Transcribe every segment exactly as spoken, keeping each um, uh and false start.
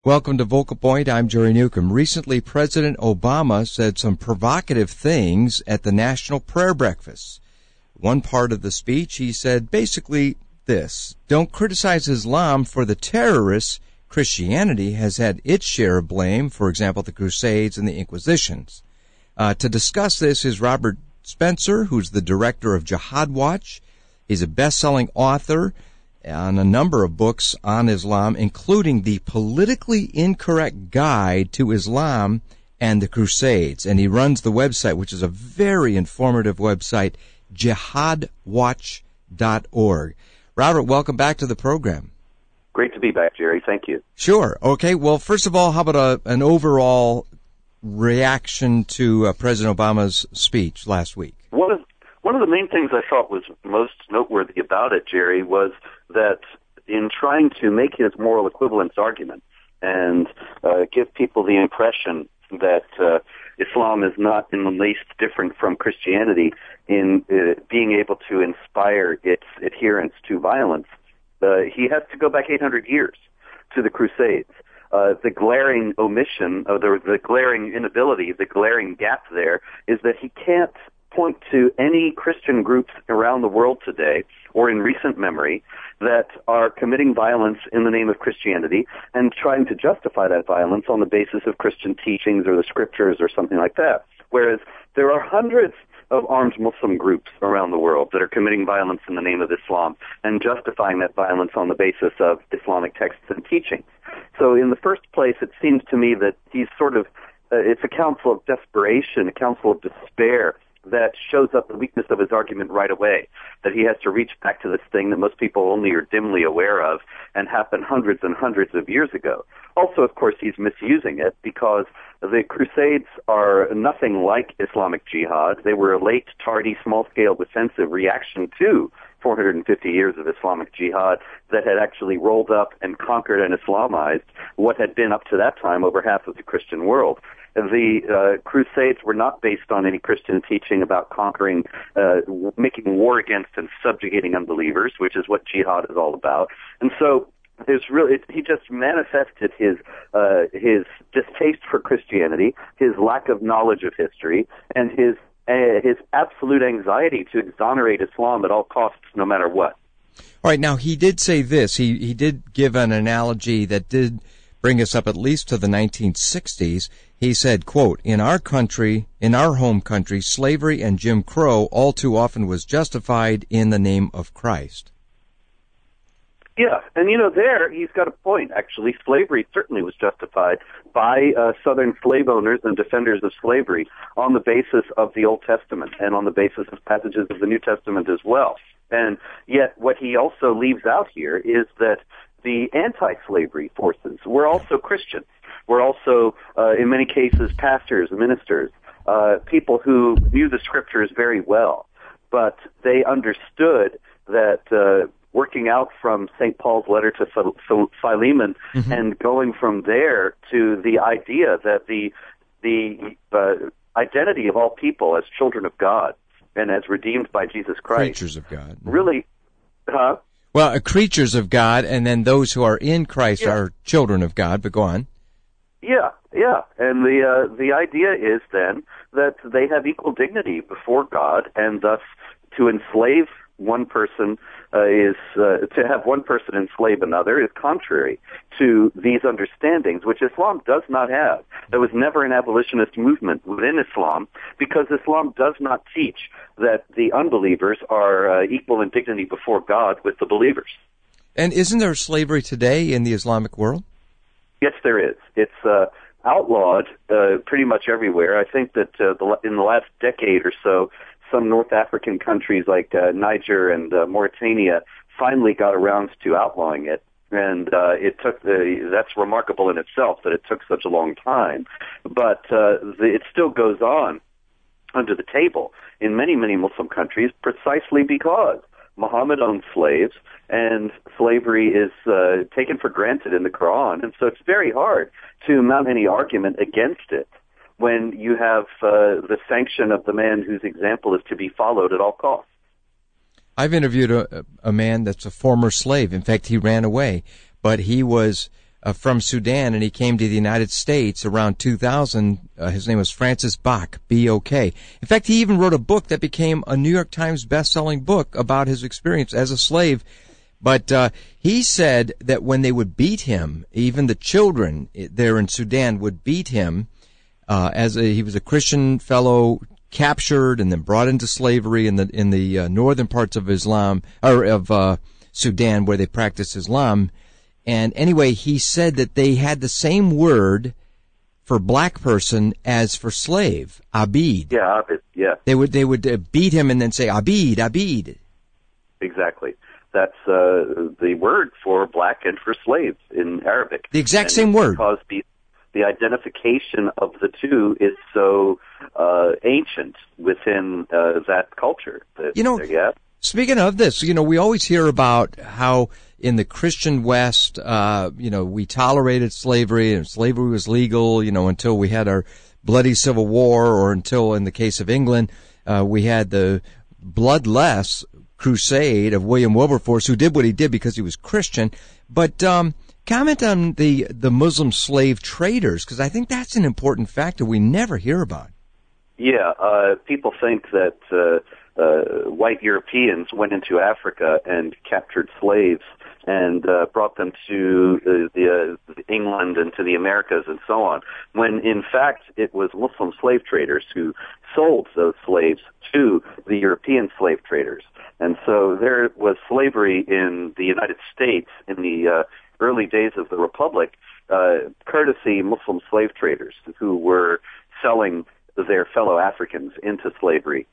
Welcome to Vocal Point. I'm Jerry Newcomb. Recently, President Obama said some provocative things at the National Prayer Breakfast. One part of the speech, he said basically this: don't criticize Islam for the terrorists. Christianity has had its share of blame, for example, the Crusades and the Inquisitions. Uh, to discuss this is Robert Spencer, who's the director of Jihad Watch. He's a best-selling author on a number of books on Islam, including The Politically Incorrect Guide to Islam and the Crusades. And he runs the website, which is a very informative website, jihad watch dot org. Robert, welcome back to the program. Great to be back, Jerry. Thank you. Sure. Okay. Well, first of all, how about a, an overall reaction to uh, President Obama's speech last week? One of, one of the main things I thought was most noteworthy about it, Jerry, was that in trying to make his moral equivalence argument and uh, give people the impression that uh, Islam is not in the least different from Christianity in uh, being able to inspire its adherents to violence, uh, he has to go back eight hundred years to the Crusades. Uh, the glaring omission, or the, the glaring inability, the glaring gap there is that he can't point to any Christian groups around the world today or in recent memory that are committing violence in the name of Christianity and trying to justify that violence on the basis of Christian teachings or the scriptures or something like that. Whereas there are hundreds of armed Muslim groups around the world that are committing violence in the name of Islam and justifying that violence on the basis of Islamic texts and teachings. So in the first place, it seems to me that he's sort of, uh, it's a counsel of desperation, a counsel of despair that shows up the weakness of his argument right away, that he has to reach back to this thing that most people only are dimly aware of and happened hundreds and hundreds of years ago. Also, of course, he's misusing it because the Crusades are nothing like Islamic Jihad. They were a late, tardy, small-scale defensive reaction to four hundred fifty years of Islamic Jihad that had actually rolled up and conquered and Islamized what had been up to that time over half of the Christian world. The uh, Crusades were not based on any Christian teaching about conquering, uh, making war against and subjugating unbelievers, which is what jihad is all about. And so there's really, he just manifested his uh, his distaste for Christianity, his lack of knowledge of history, and his uh, his absolute anxiety to exonerate Islam at all costs, no matter what. All right. Now, he did say this. He he did give an analogy that did bring us up at least to the nineteen sixties. He said, quote, in our country, in our home country, slavery and Jim Crow all too often was justified in the name of Christ. Yeah, and you know, there he's got a point, actually. Slavery certainly was justified by uh, Southern slave owners and defenders of slavery on the basis of the Old Testament and on the basis of passages of the New Testament as well. And yet what he also leaves out here is that the anti-slavery forces were also Christians. Were also, uh, in many cases, pastors, ministers, uh, people who knew the scriptures very well, but they understood that uh, working out from Saint Paul's letter to Philemon mm-hmm. and going from there to the idea that the the uh, identity of all people as children of God and as redeemed by Jesus Christ, creatures of God, really, huh? Well, uh, creatures of God, and then those who are in Christ yeah. are children of God. But go on. Yeah, yeah, and the uh, the idea is then that they have equal dignity before God, and thus to enslave one person uh, is uh, to have one person enslave another is contrary to these understandings, which Islam does not have. There was never an abolitionist movement within Islam because Islam does not teach that the unbelievers are uh, equal in dignity before God with the believers. And isn't there slavery today in the Islamic world? Yes, there is. It's uh, outlawed uh, pretty much everywhere. I think that uh, the, in the last decade or so, some North African countries like uh, Niger and uh, Mauritania finally got around to outlawing it. And uh, it took the, that's remarkable in itself that it took such a long time. But uh, the, it still goes on under the table in many, many Muslim countries precisely because Muhammad owned slaves, and slavery is uh, taken for granted in the Quran, and so it's very hard to mount any argument against it when you have uh, the sanction of the man whose example is to be followed at all costs. I've interviewed a, a man that's a former slave. In fact, he ran away, but he was uh, from Sudan, and he came to the United States around two thousand. Uh, his name was Francis Bok, B O K. In fact, he even wrote a book that became a New York Times best-selling book about his experience as a slave. But uh, he said that when they would beat him, even the children there in Sudan would beat him, uh, as a, he was a Christian fellow captured and then brought into slavery in the in the uh, northern parts of Islam, or of uh, Sudan, where they practice Islam. And anyway, he said that they had the same word for black person as for slave, abid. Yeah, abid, yeah. They would they would uh, beat him and then say abid, abid. Exactly. That's uh, the word for black and for slave in Arabic. The exact and same word. Because the, the identification of the two is so uh, ancient within uh, that culture. That, you know, yeah. Speaking of this, you know, we always hear about how in the Christian West, uh, you know, we tolerated slavery and slavery was legal, you know, until we had our bloody Civil War, or until, in the case of England, uh, we had the bloodless crusade of William Wilberforce, who did what he did because he was Christian. But um, comment on the, the Muslim slave traders, because I think that's an important factor we never hear about. Yeah, uh, people think that uh, uh, white Europeans went into Africa and captured slaves and uh, brought them to uh, the, uh, England and to the Americas and so on, when in fact it was Muslim slave traders who sold those slaves to the European slave traders. And so there was slavery in the United States in the uh, early days of the Republic, uh, courtesy Muslim slave traders who were selling their fellow Africans into slavery.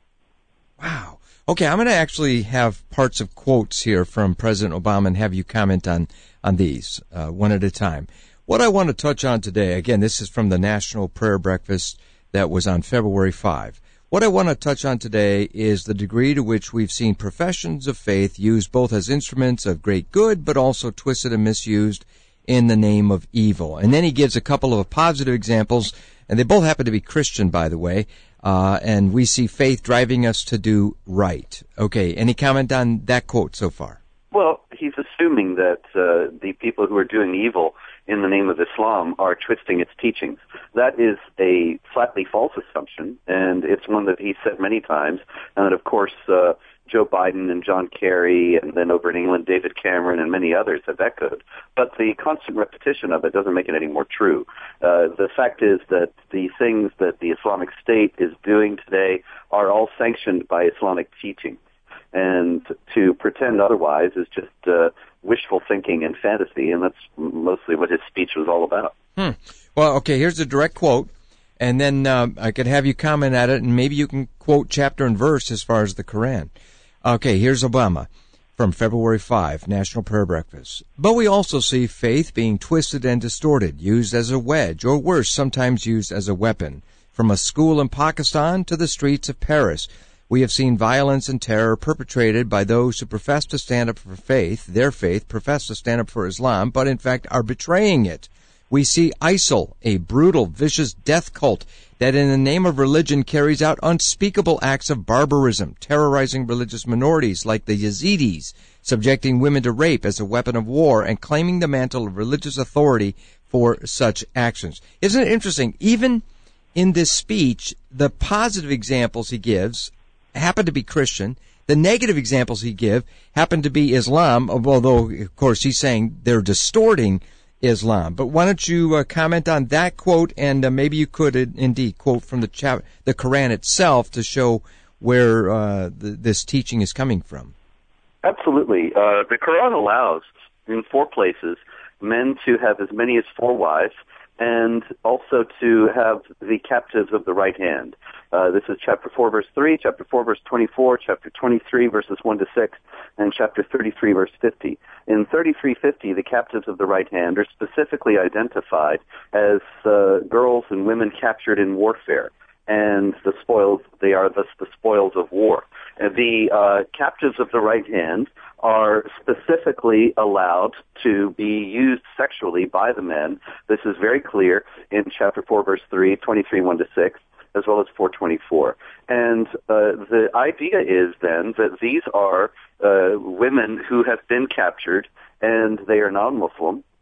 Wow. Okay, I'm going to actually have parts of quotes here from President Obama and have you comment on, on these uh, one at a time. What I want to touch on today, again, this is from the National Prayer Breakfast that was on February fifth. What I want to touch on today is the degree to which we've seen professions of faith used both as instruments of great good, but also twisted and misused in the name of evil. And then he gives a couple of positive examples, and they both happen to be Christian, by the way, uh, and we see faith driving us to do right. Okay, any comment on that quote so far? Well, he's assuming that uh, the people who are doing evil in the name of Islam are twisting its teachings. That is a flatly false assumption, and it's one that he said many times, and that, of course, uh, Joe Biden and John Kerry, and then over in England, David Cameron and many others have echoed. But the constant repetition of it doesn't make it any more true. Uh, the fact is that the things that the Islamic State is doing today are all sanctioned by Islamic teaching. And to pretend otherwise is just uh, wishful thinking and fantasy, and that's mostly what his speech was all about. Hmm. Well, okay, here's a direct quote, and then uh, I could have you comment at it, and maybe you can quote chapter and verse as far as the Quran. Okay, here's Obama from February fifth, National Prayer Breakfast. But we also see faith being twisted and distorted, used as a wedge, or worse, sometimes used as a weapon. From a school in Pakistan to the streets of Paris, we have seen violence and terror perpetrated by those who profess to stand up for faith, their faith, profess to stand up for Islam, but in fact are betraying it. We see ISIL, a brutal, vicious death cult that in the name of religion carries out unspeakable acts of barbarism, terrorizing religious minorities like the Yazidis, subjecting women to rape as a weapon of war, and claiming the mantle of religious authority for such actions. Isn't it interesting? Even in this speech, the positive examples he gives happen to be Christian. The negative examples he gives happen to be Islam, although, of course, he's saying they're distorting Islam. But why don't you uh, comment on that quote, and uh, maybe you could uh, indeed quote from the cha- the Quran itself to show where uh, the, this teaching is coming from. Absolutely. Uh, the Quran allows, in four places, men to have as many as four wives, and also to have the captives of the right hand. Uh, this is chapter four, verse three, chapter four, verse twenty-four, chapter twenty-three, verses one to six, and chapter thirty-three, verse fifty. In thirty-three fifty, the captives of the right hand are specifically identified as uh, girls and women captured in warfare, and the spoils, they are thus the spoils of war. And the uh, captives of the right hand are specifically allowed to be used sexually by the men. This is very clear in chapter four, verse three, twenty-three, one to six, as well as four twenty-four. And uh, the idea is then that these are uh, women who have been captured, and they are non-Muslim,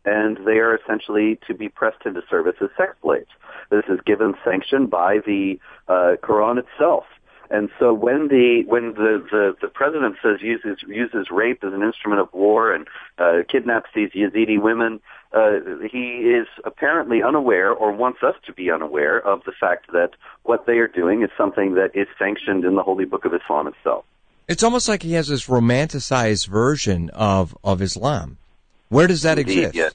and they are essentially to be pressed into service as sex slaves. This is given sanction by the uh, Quran itself. And so when the when the, the, the president says uses uses rape as an instrument of war and uh, kidnaps these Yazidi women, uh, he is apparently unaware, or wants us to be unaware, of the fact that what they are doing is something that is sanctioned in the Holy Book of Islam itself. It's almost like he has this romanticized version of, of Islam. Where does that Indeed, exist? Yes.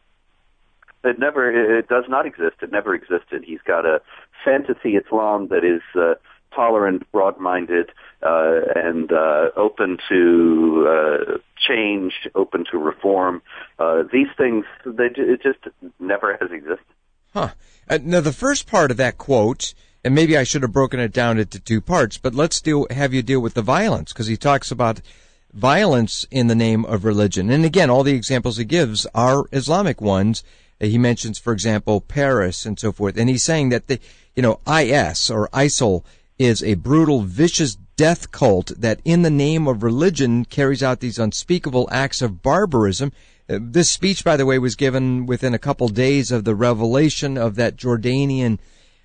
It never. It does not exist. It never existed. He's got a fantasy Islam that is uh, tolerant, broad-minded, uh, and uh, open to uh, change, open to reform. Uh, these things, they, it just never has existed. Huh. Uh, now, the first part of that quote, and maybe I should have broken it down into two parts, but let's deal, have you deal with the violence, because he talks about violence in the name of religion. And again, all the examples he gives are Islamic ones. He mentions, for example, Paris and so forth. And he's saying that the, you know, I S or ISIL is a brutal, vicious death cult that in the name of religion carries out these unspeakable acts of barbarism. Uh, this speech, by the way, was given within a couple days of the revelation of that Jordanian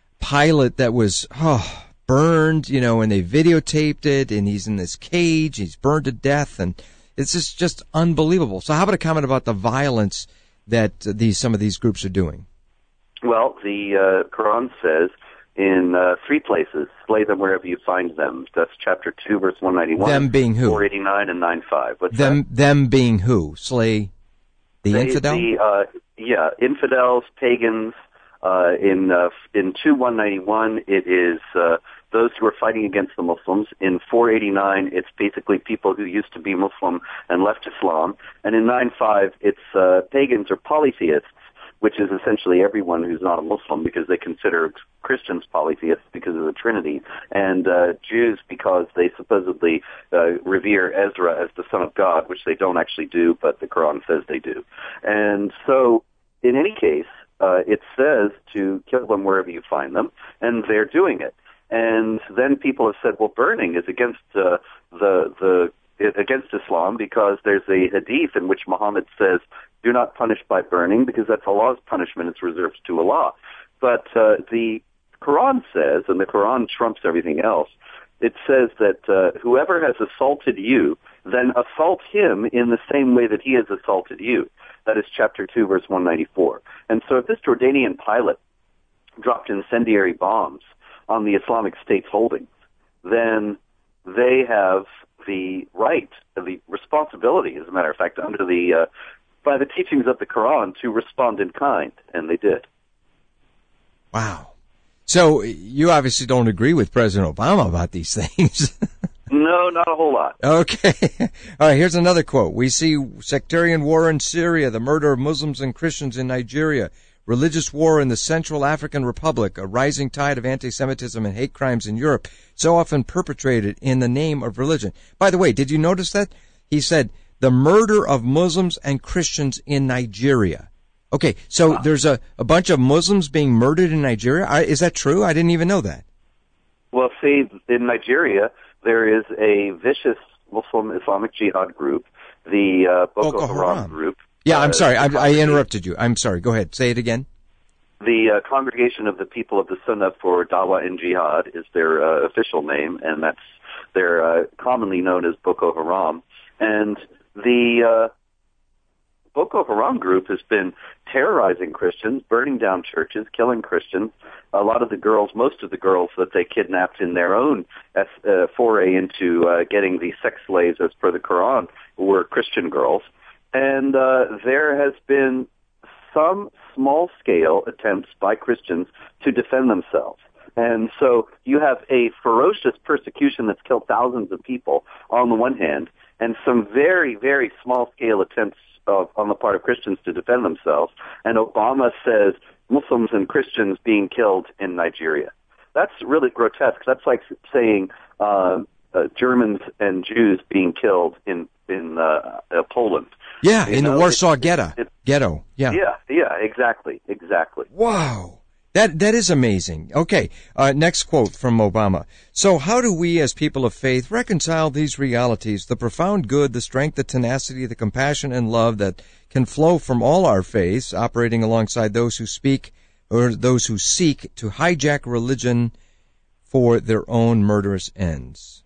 pilot that was, oh, burned, you know, and they videotaped it, and he's in this cage, he's burned to death, and it's just, just unbelievable. So how about a comment about the violence that these some of these groups are doing? Well, the uh, Quran says in uh, three places, slay them wherever you find them. That's chapter two, verse one ninety-one. Them being who? four eighty-nine and ninety-five. What's them, that? them being who? Slay the they, infidel? The, uh, yeah, infidels, pagans. Uh, in uh, in two one ninety-one, it is uh, those who are fighting against the Muslims. In four eighty-nine, it's basically people who used to be Muslim and left Islam. And in nine five, it's uh, pagans or polytheists, which is essentially everyone who's not a Muslim, because they consider Christians polytheists because of the Trinity, and uh, Jews because they supposedly uh, revere Ezra as the son of God, which they don't actually do, but the Quran says they do. And so, in any case, Uh, it says to kill them wherever you find them, and they're doing it. And then people have said, well, burning is against uh, the the against Islam, because there's a hadith in which Muhammad says, do not punish by burning, because that's Allah's punishment. It's reserved to Allah. But uh, the Quran says, and the Quran trumps everything else, it says that uh, whoever has assaulted you, then assault him in the same way that he has assaulted you. That is chapter two, verse one ninety-four. And so if this Jordanian pilot dropped incendiary bombs on the Islamic State's holdings, then they have the right, the responsibility, as a matter of fact, under the, uh, by the teachings of the Quran, to respond in kind, and they did. Wow. So you obviously don't agree with President Obama about these things. No, not a whole lot. Okay. All right, here's another quote. We see sectarian war in Syria, the murder of Muslims and Christians in Nigeria, religious war in the Central African Republic, a rising tide of anti-Semitism and hate crimes in Europe, so often perpetrated in the name of religion. By the way, did you notice that? He said, the murder of Muslims and Christians in Nigeria. Okay, so wow. There's a, a bunch of Muslims being murdered in Nigeria? I, is that true? I didn't even know that. Well, see, in Nigeria, there is a vicious Muslim Islamic Jihad group, the uh, Boko, Boko Haram. Haram group. Yeah, I'm uh, sorry. I, I interrupted you. I'm sorry. Go ahead. Say it again. The uh, Congregation of the People of the Sunnah for Dawah and Jihad is their uh, official name, and that's they're uh, commonly known as Boko Haram. And the uh, Boko Haram group has been terrorizing Christians, burning down churches, killing Christians. A lot of the girls, most of the girls that they kidnapped in their own uh, foray into uh, getting the sex slaves, as per the Quran, were Christian girls. And uh, there has been some small-scale attempts by Christians to defend themselves. And so you have a ferocious persecution that's killed thousands of people on the one hand, and some very, very small-scale attempts of, on the part of Christians to defend themselves. And Obama says Muslims and Christians being killed in Nigeria. That's really grotesque. That's like saying uh, uh, Germans and Jews being killed in in uh, uh, Poland. Yeah, you in know, the Warsaw it, ghetto. It, ghetto. Yeah. Yeah, yeah, exactly, exactly. Wow. That that is amazing. Okay, uh, next quote from Obama. So how do we as people of faith reconcile these realities, the profound good, the strength, the tenacity, the compassion and love that can flow from all our faiths, operating alongside those who speak or those who seek to hijack religion for their own murderous ends?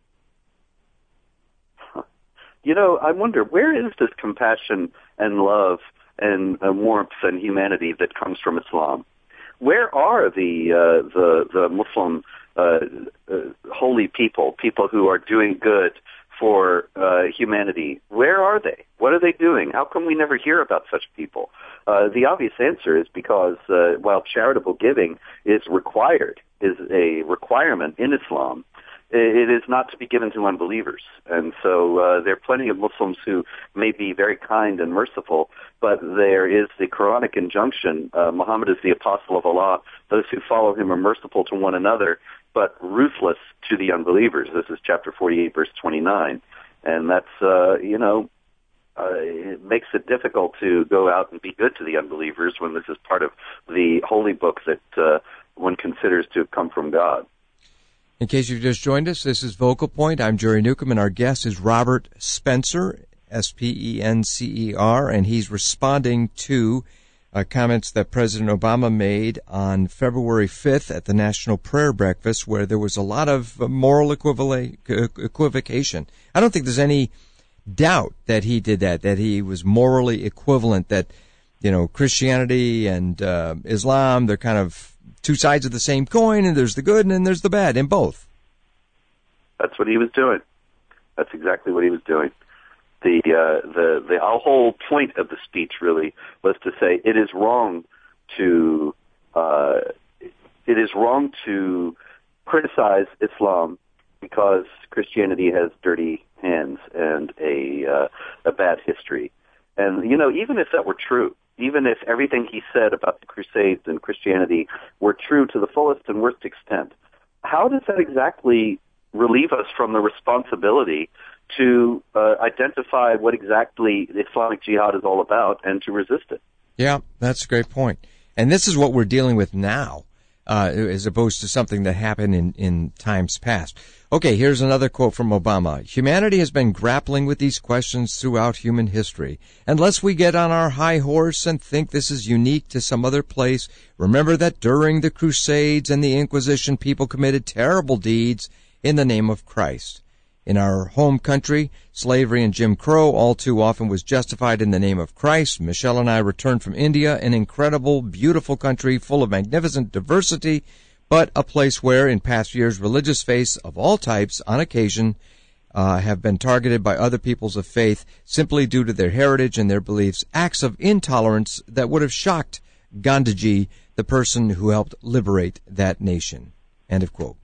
You know, I wonder, where is this compassion and love and uh, warmth and humanity that comes from Islam? Where are the uh, the the Muslim uh, uh, holy people, people who are doing good for uh, humanity? Where are they? What are they doing? How come we never hear about such people? Uh, the obvious answer is because uh, while charitable giving is required, is a requirement in Islam, it is not to be given to unbelievers. And so uh, there are plenty of Muslims who may be very kind and merciful, but there is the Quranic injunction, uh, Muhammad is the apostle of Allah, those who follow him are merciful to one another, but ruthless to the unbelievers. This is chapter forty-eight, verse twenty-nine. And that's, uh, you know, uh, it makes it difficult to go out and be good to the unbelievers when this is part of the holy book that uh, one considers to have come from God. In case you've just joined us, this is Vocal Point. I'm Jerry Newcomb, and our guest is Robert Spencer, S P E N C E R, and he's responding to uh, comments that President Obama made on February fifth at the National Prayer Breakfast, where there was a lot of moral equivocation. I don't think there's any doubt that he did that, that he was morally equivalent, that, you know, Christianity and uh, Islam, they're kind of two sides of the same coin, and there's the good and then there's the bad in both. That's what he was doing. That's exactly what he was doing. The uh, the the whole point of the speech really was to say it is wrong to uh, it is wrong to criticize Islam because Christianity has dirty hands and a uh, a bad history. And you know, even if that were true, even if everything he said about the Crusades and Christianity were true to the fullest and worst extent, how does that exactly relieve us from the responsibility to uh, identify what exactly Islamic Jihad is all about and to resist it? Yeah, that's a great point. And this is what we're dealing with now, uh, as opposed to something that happened in, in times past. Okay, here's another quote from Obama. Humanity has been grappling with these questions throughout human history. Unless we get on our high horse and think this is unique to some other place, remember that during the Crusades and the Inquisition, people committed terrible deeds in the name of Christ. In our home country, slavery and Jim Crow all too often was justified in the name of Christ. Michelle and I returned from India, an incredible, beautiful country full of magnificent diversity, but a place where, in past years, religious faiths of all types, on occasion, uh, have been targeted by other peoples of faith simply due to their heritage and their beliefs, acts of intolerance that would have shocked Gandhiji, the person who helped liberate that nation. End of quote.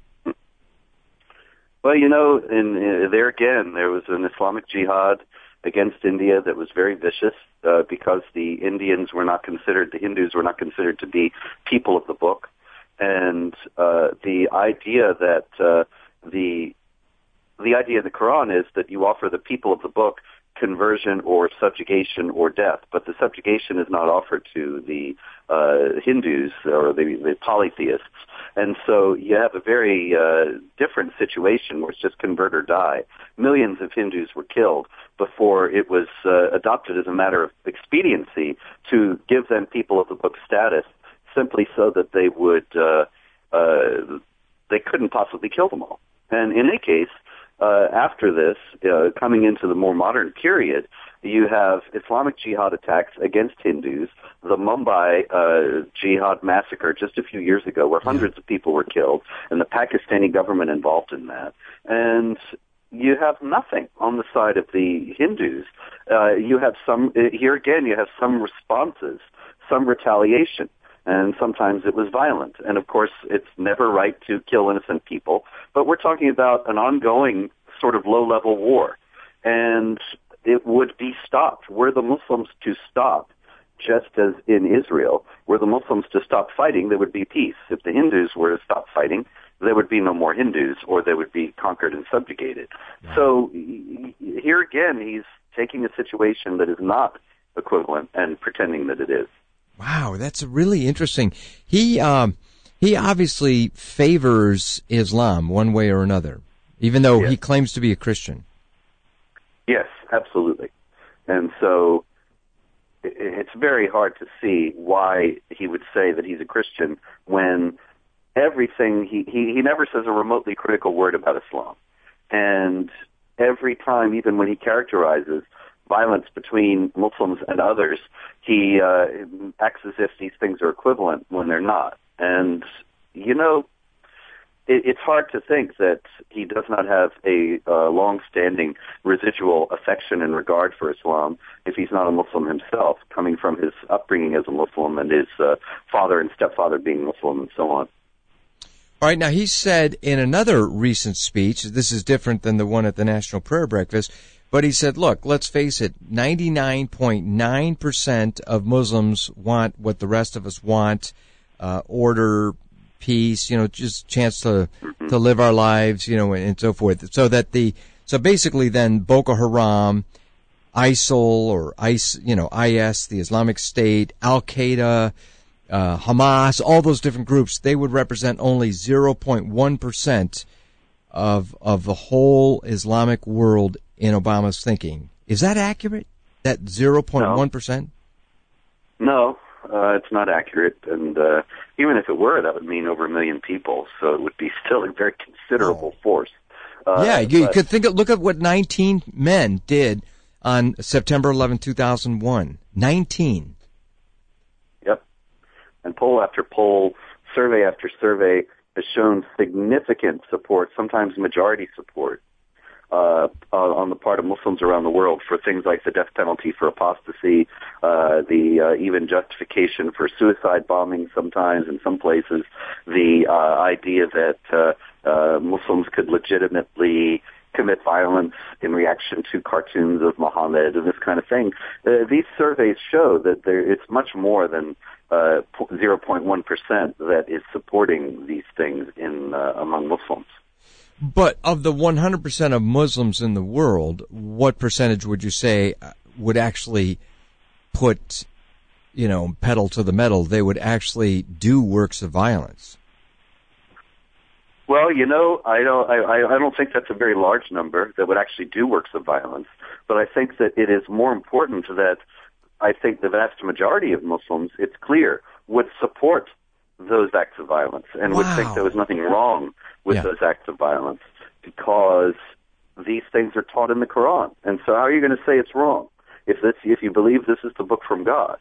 Well, you know, in, in, there again, there was an Islamic Jihad against India that was very vicious uh, because the Indians were not considered, the Hindus were not considered to be people of the book. And uh, the idea that uh, the the idea of the Quran is that you offer the people of the book conversion or subjugation or death, but the subjugation is not offered to the uh, Hindus or the, the polytheists. And so you have a very uh, different situation where it's just convert or die. Millions of Hindus were killed before it was uh, adopted as a matter of expediency to give them people of the book status, simply so that they would uh, uh, they couldn't possibly kill them all. And in any case, uh, after this, uh, coming into the more modern period, you have Islamic Jihad attacks against Hindus, the Mumbai uh, Jihad massacre just a few years ago where hundreds of people were killed, and the Pakistani government involved in that. And you have nothing on the side of the Hindus. Uh, you have some, here again, you have some responses, some retaliation. And sometimes it was violent. And of course, it's never right to kill innocent people. But we're talking about an ongoing sort of low-level war. And it would be stopped. Were the Muslims to stop, just as in Israel, were the Muslims to stop fighting, there would be peace. If the Hindus were to stop fighting, there would be no more Hindus, or they would be conquered and subjugated. Yeah. So here again, he's taking a situation that is not equivalent and pretending that it is. Wow, that's really interesting. He um, he obviously favors Islam one way or another, even though yes. he claims to be a Christian. Yes, absolutely. And so it's very hard to see why he would say that he's a Christian when everything, he, he, he never says a remotely critical word about Islam. And every time, even when he characterizes violence between Muslims and others, he uh, acts as if these things are equivalent when they're not. And, you know, it, it's hard to think that he does not have a uh, long-standing residual affection and regard for Islam if he's not a Muslim himself, coming from his upbringing as a Muslim and his uh, father and stepfather being Muslim and so on. All right, now he said in another recent speech, this is different than the one at the National Prayer Breakfast, but he said, look, let's face it, ninety-nine point nine percent of Muslims want what the rest of us want, uh, order, peace, you know, just chance to mm-hmm. to live our lives, you know, and, and so forth. So that the, so basically then Boko Haram, ISIL or ICE, you know, I S, the Islamic State, Al-Qaeda, Uh, Hamas, all those different groups, they would represent only zero point one percent of of the whole Islamic world in Obama's thinking. Is that accurate? That zero point one percent? No, uh, it's not accurate. And uh, even if it were, that would mean over a million people. So it would be still a very considerable oh. force. Uh, yeah, you, but, you could think of, look at what nineteen men did on September eleventh, two thousand one. nineteen. And poll after poll, survey after survey has shown significant support, sometimes majority support, uh, uh, on the part of Muslims around the world for things like the death penalty for apostasy, uh, the uh, even justification for suicide bombing sometimes in some places, the uh, idea that uh, uh, Muslims could legitimately commit violence in reaction to cartoons of Muhammad and this kind of thing. Uh, these surveys show that there, it's much more than uh, zero point one percent that is supporting these things in uh, among Muslims. But of the one hundred percent of Muslims in the world, what percentage would you say would actually put, you know, pedal to the metal? They would actually do works of violence? Well, you know, I don't, I, I don't think that's a very large number that would actually do works of violence. But I think that it is more important that I think the vast majority of Muslims, it's clear, would support those acts of violence and wow. would think there was nothing wrong with yeah. those acts of violence because these things are taught in the Quran. And so how are you going to say it's wrong if this, if you believe this is the book from God?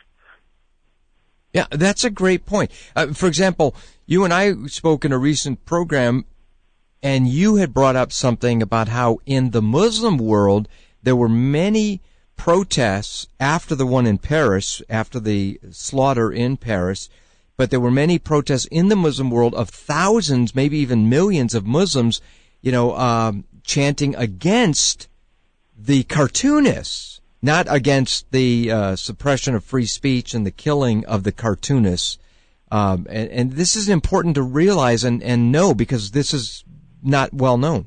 Yeah, that's a great point. Uh, for example, you and I spoke in a recent program, and you had brought up something about how in the Muslim world there were many protests after the one in Paris, after the slaughter in Paris, but there were many protests in the Muslim world of thousands, maybe even millions of Muslims, you know, um, chanting against the cartoonists. Not against the uh, suppression of free speech and the killing of the cartoonists. Um, and, and this is important to realize and, and know because this is not well known.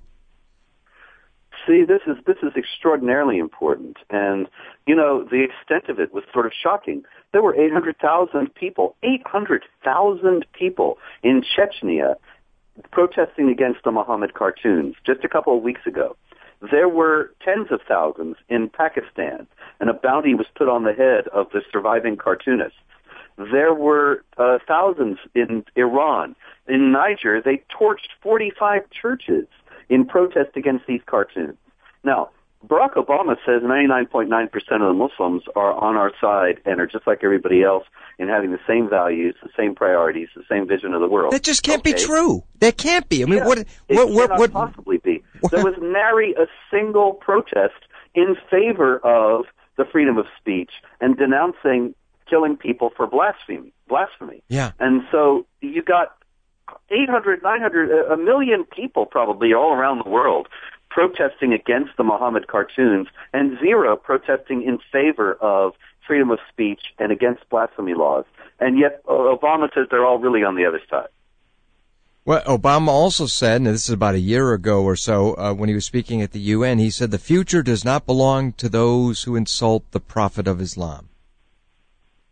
See, this is this is extraordinarily important. And, you know, the extent of it was sort of shocking. There were eight hundred thousand people, eight hundred thousand people in Chechnya protesting against the Muhammad cartoons just a couple of weeks ago. There were tens of thousands in Pakistan, and a bounty was put on the head of the surviving cartoonists. There were uh, thousands in Iran. In Niger, they torched forty-five churches in protest against these cartoons. Now, Barack Obama says ninety-nine point nine percent of the Muslims are on our side and are just like everybody else in having the same values, the same priorities, the same vision of the world. That just can't okay. be true. That can't be. I mean, yeah, what? It what? cannot What? what possibly be. What? There was nary a single protest in favor of the freedom of speech and denouncing killing people for blasphemy. Blasphemy. Yeah. And so you got eight hundred, nine hundred, a million people probably all around the world protesting against the Muhammad cartoons and zero protesting in favor of freedom of speech and against blasphemy laws. And yet Obama says they're all really on the other side. Well, Obama also said, and this is about a year ago or so, uh, when he was speaking at the U N, he said the future does not belong to those who insult the Prophet of Islam.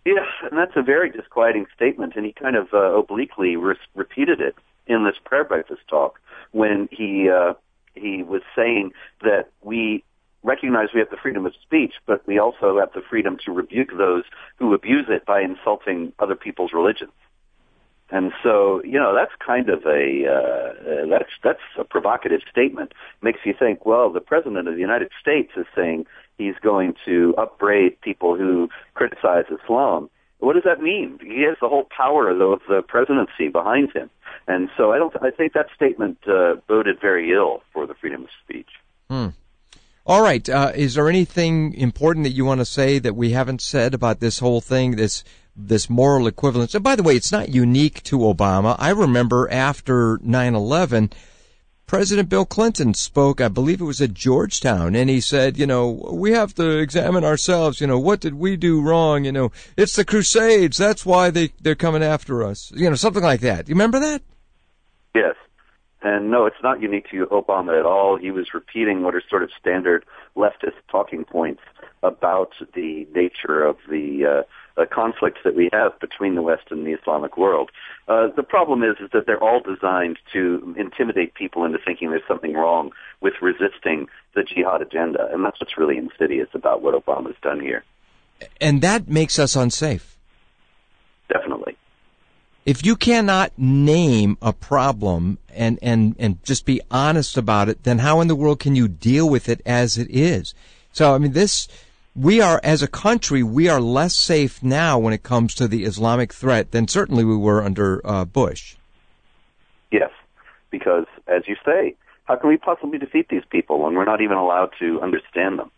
Yeah, and that's a very disquieting statement, and he kind of uh, obliquely re- repeated it in this prayer breakfast talk when he uh, he was saying that we recognize we have the freedom of speech, but we also have the freedom to rebuke those who abuse it by insulting other people's religions. And so, you know, that's kind of a uh, that's that's a provocative statement. Makes you think, well, the president of the United States is saying he's going to upbraid people who criticize Islam. What does that mean? He has the whole power of the, of the presidency behind him, and so I don't. I think that statement uh, boded very ill for the freedom of speech. Hmm. All right. Uh, is there anything important that you want to say that we haven't said about this whole thing? This. This moral equivalence. And by the way, it's not unique to Obama. I remember after nine eleven, President Bill Clinton spoke, I believe it was at Georgetown, and he said, you know, we have to examine ourselves. You know, what did we do wrong? You know, it's the Crusades. That's why they, they're coming after us. You know, something like that. You remember that? Yes. And no, it's not unique to Obama at all. He was repeating what are sort of standard leftist talking points about the nature of the uh, uh, conflicts that we have between the West and the Islamic world. Uh, the problem is, is that they're all designed to intimidate people into thinking there's something wrong with resisting the jihad agenda, and that's what's really insidious about what Obama's done here. And that makes us unsafe. Definitely. If you cannot name a problem and, and, and just be honest about it, then how in the world can you deal with it as it is? So, I mean, this, we are, as a country, we are less safe now when it comes to the Islamic threat than certainly we were under uh, Bush. Yes, because, as you say, how can we possibly defeat these people when we're not even allowed to understand them?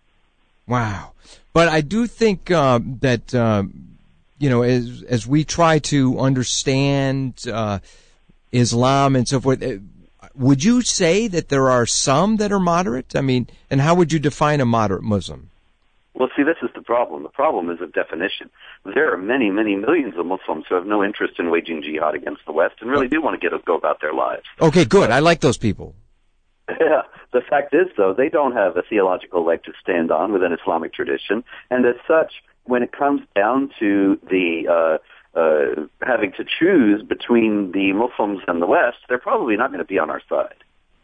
Wow. But I do think uh, that... Uh, You know, as as we try to understand uh, Islam and so forth, would you say that there are some that are moderate? I mean, and how would you define a moderate Muslim? Well, see, this is the problem. The problem is a definition. There are many, many millions of Muslims who have no interest in waging jihad against the West and really do want to get go about their lives. Okay, good. I like those people. Yeah. The fact is, though, they don't have a theological leg to stand on within Islamic tradition, and as such, when it comes down to the uh, uh, having to choose between the Muslims and the West, they're probably not going to be on our side.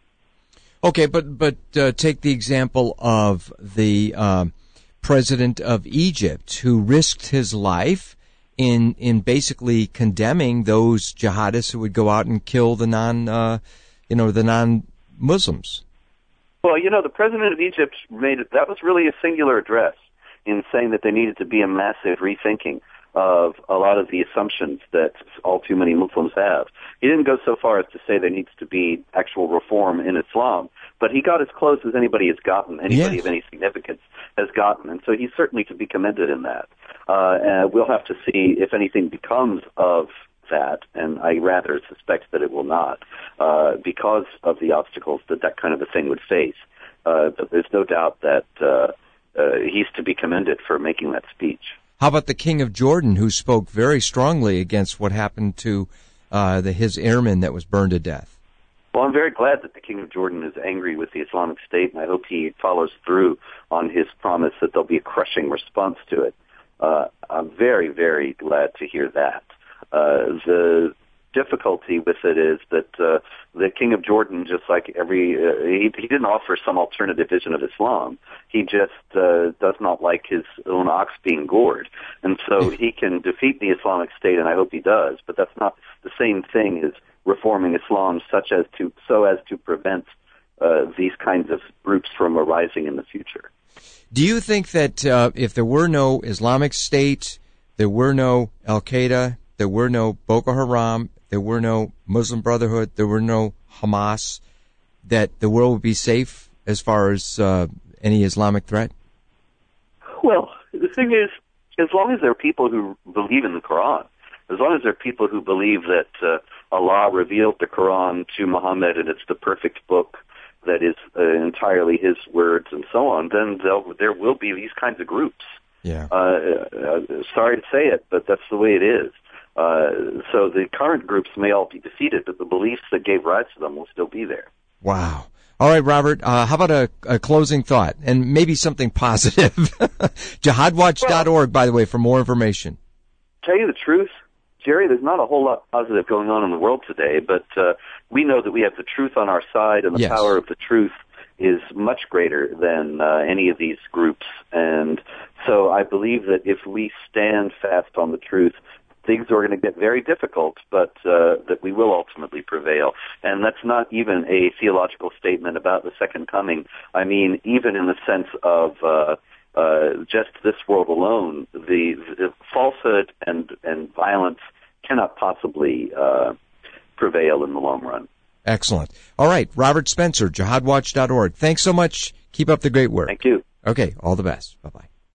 Okay, but but uh, take the example of the uh, president of Egypt who risked his life in in basically condemning those jihadists who would go out and kill the non uh, you know the non-Muslims. Well, you know, the president of Egypt made it, that was really a singular address in saying that there needed to be a massive rethinking of a lot of the assumptions that all too many Muslims have. He didn't go so far as to say there needs to be actual reform in Islam, but he got as close as anybody has gotten, anybody yes. of any significance has gotten, and so he's certainly to be commended in that. Uh, and we'll have to see if anything becomes of that, and I rather suspect that it will not, uh, because of the obstacles that that kind of a thing would face. Uh, but there's no doubt that uh, Uh, he's to be commended for making that speech. How about the King of Jordan, who spoke very strongly against what happened to uh, the, his airman that was burned to death? Well, I'm very glad that the King of Jordan is angry with the Islamic State, and I hope he follows through on his promise that there'll be a crushing response to it. Uh, I'm very, very glad to hear that. Uh, the difficulty with it is that uh, the King of Jordan, just like every, uh, he, he didn't offer some alternative vision of Islam. He just uh, does not like his own ox being gored. And so he can defeat the Islamic State, and I hope he does, but that's not the same thing as reforming Islam such as to, so as to prevent uh, these kinds of groups from arising in the future. Do you think that uh, if there were no Islamic State, there were no Al-Qaeda, there were no Boko Haram, there were no Muslim Brotherhood, there were no Hamas, that the world would be safe as far as uh, any Islamic threat? Well, the thing is, as long as there are people who believe in the Quran, as long as there are people who believe that uh, Allah revealed the Quran to Muhammad and it's the perfect book that is uh, entirely his words and so on, then there will be these kinds of groups. Yeah. Uh, uh, sorry to say it, but that's the way it is. Uh, so the current groups may all be defeated, but the beliefs that gave rise to them will still be there. Wow. All right, Robert, uh, how about a, a closing thought and maybe something positive? jihad watch dot org, by the way, for more information. Tell you the truth, Jerry, there's not a whole lot positive going on in the world today, but uh, we know that we have the truth on our side, and the yes. power of the truth is much greater than uh, any of these groups. And so I believe that if we stand fast on the truth, things are going to get very difficult, but uh, that we will ultimately prevail. And that's not even a theological statement about the second coming. I mean, even in the sense of uh, uh, just this world alone, the, the falsehood and, and violence cannot possibly uh, prevail in the long run. Excellent. All right, Robert Spencer, jihad watch dot org. Thanks so much. Keep up the great work. Thank you. Okay, all the best. Bye-bye.